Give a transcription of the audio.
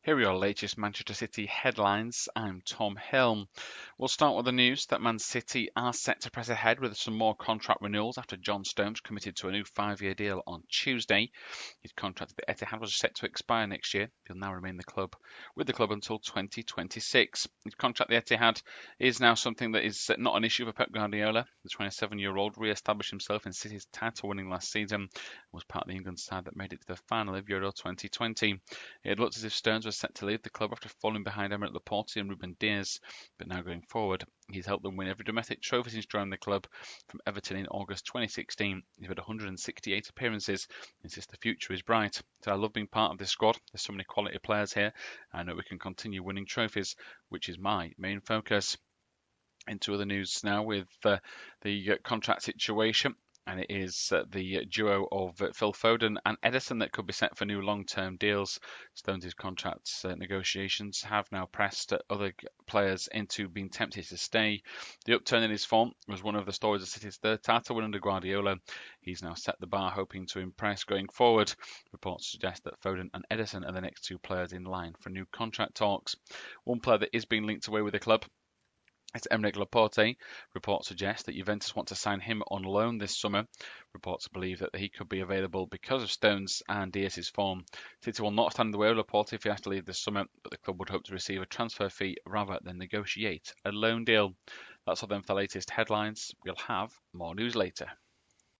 Here are your latest Manchester City headlines. I'm Tom Hill. We'll start with the news that Man City are set to press ahead with some more contract renewals after John Stones committed to a new 5-year deal on Tuesday. His contract at the Etihad was set to expire next year. He'll now remain with the club until 2026. His contract at the Etihad is now something that is not an issue for Pep Guardiola. The 27-year-old re-established himself in City's title-winning last season and was part of the England side that made it to the final of Euro 2020. It looked as if Stones was set to leave the club after falling behind Aymeric Laporte and Ruben Dias, but now going forward, he's helped them win every domestic trophy since joining the club from Everton in August 2016. He's had 168 appearances and says the future is bright. So I love being part of this squad. There's so many quality players here. I know we can continue winning trophies, which is my main focus. Into other news now with the contract situation. And it is the duo of Phil Foden and Ederson that could be set for new long-term deals. Stones' contract negotiations have now pressed other players into being tempted to stay. The upturn in his form was one of the stories of City's third title win under Guardiola. He's now set the bar, hoping to impress going forward. Reports suggest that Foden and Ederson are the next two players in line for new contract talks. One player that is being linked away with the club, it's Aymeric Laporte. Reports suggest that Juventus want to sign him on loan this summer. Reports believe that he could be available because of Stones and Dias' form. City will not stand in the way of Laporte if he has to leave this summer, but the club would hope to receive a transfer fee rather than negotiate a loan deal. That's all then for the latest headlines. We'll have more news later.